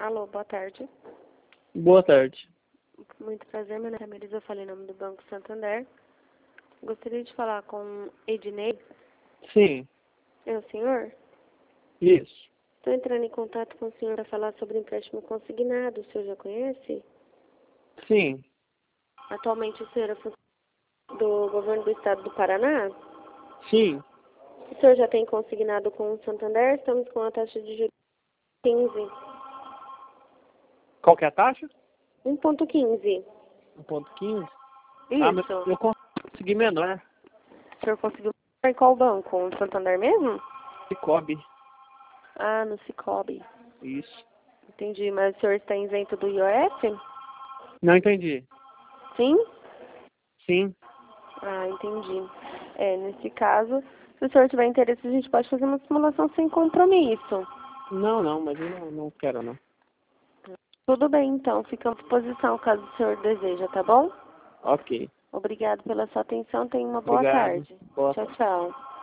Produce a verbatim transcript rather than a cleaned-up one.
Alô, boa tarde. Boa tarde. Muito prazer, meu nome é Melissa, eu falei em nome do Banco Santander. Gostaria de falar com Ednei. Sim, É o senhor? isso. Estou entrando em contato com o senhor para falar sobre empréstimo consignado. O senhor já conhece? Sim, Atualmente o senhor é funcionário do governo do estado do Paraná? sim. O senhor já tem consignado com o Santander? Estamos com a taxa de juros quinze. Qual que é a taxa? um ponto quinze. um ponto quinze? Isso. Ah, mas eu consegui menor. O senhor conseguiu em qual banco? O Santander mesmo? Cicobi. Ah, no Cicobi. Isso. Entendi, mas o senhor está isento do I O F? Não entendi. Sim? Sim. Ah, entendi. É, nesse caso, se o senhor tiver interesse, a gente pode fazer uma simulação sem compromisso. Não, não, mas eu não, não quero não. Tudo bem, então. Fica à disposição caso o senhor deseja, tá bom? Ok. Obrigado pela sua atenção. Tenha uma boa Obrigado. tarde. Boa Tchau, tarde. tchau.